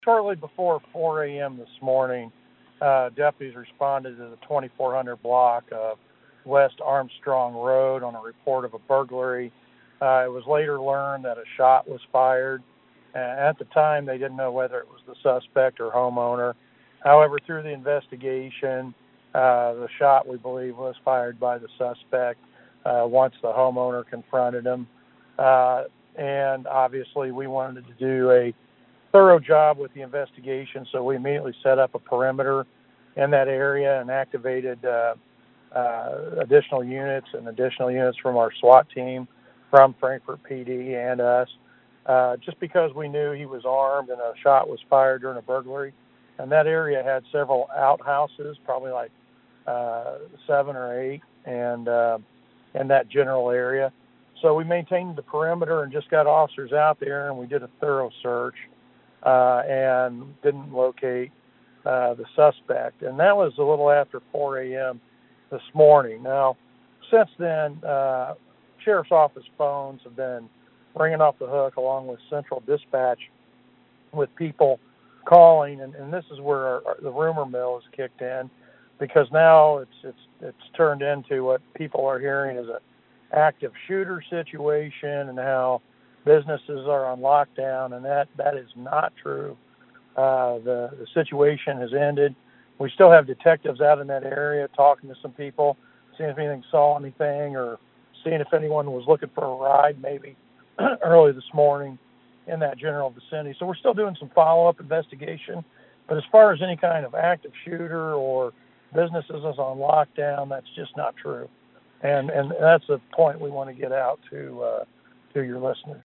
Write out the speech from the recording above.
Shortly before 4 a.m. this morning, deputies responded to the 2400 block of West Armstrong Road on a report of a burglary. It was later learned that a shot was fired. At the time, they didn't know whether it was the suspect or homeowner. However, through the investigation, the shot, we believe, was fired by the suspect once the homeowner confronted him. And obviously, we wanted to do a thorough job with the investigation, so we immediately set up a perimeter in that area and activated additional units from our SWAT team, from Frankfort PD and us, just because we knew he was armed and a shot was fired during a burglary. And that area had several outhouses, probably like 7 or 8, and in that general area. So we maintained the perimeter and just got officers out there, and we did a thorough search and didn't locate the suspect. And that was a little after 4 a.m. this morning. Now, since then, Sheriff's Office phones have been ringing off the hook, along with Central Dispatch, with people calling, and this is where the rumor mill is kicked in, because now it's turned into what people are hearing as an active shooter situation, and how businesses are on lockdown, and that is not true. The situation has ended. We still have detectives out in that area talking to some people, seeing if anything saw anything, or seeing if anyone was looking for a ride maybe early this morning in that general vicinity. So we're still doing some follow-up investigation. But as far as any kind of active shooter or businesses is on lockdown, that's just not true. And that's the point we want to get out to your listeners.